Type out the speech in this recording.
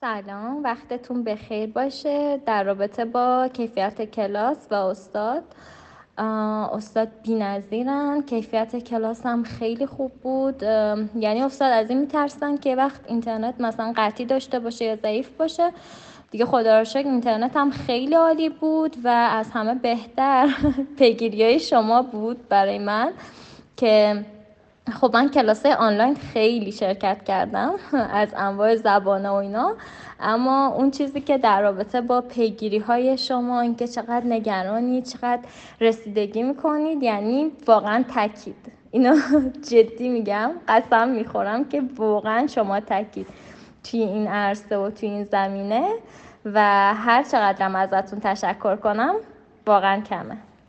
سلام، وقتتون بخیر باشه. در رابطه با کیفیت کلاس و استاد بی‌نظیرن. کیفیت کلاس هم خیلی خوب بود. یعنی استاد از این میترسن که وقت اینترنت مثلا قطعی داشته باشه یا ضعیف باشه. دیگه خدا رو شکر اینترنت هم خیلی عالی بود و از همه بهتر پیگیریای شما بود برای من که خب من کلاس‌های آنلاین خیلی شرکت کردم از انواع زبانه و اینا، اما اون چیزی که در رابطه با پیگیری‌های شما، اینکه چقدر نگرانی، چقدر رسیدگی میکنید، یعنی واقعا تکید. اینو جدی میگم، قسم میخورم که واقعا شما تکید توی این عرصه و توی این زمینه و هر چقدرم ازتون تشکر کنم واقعا کمه.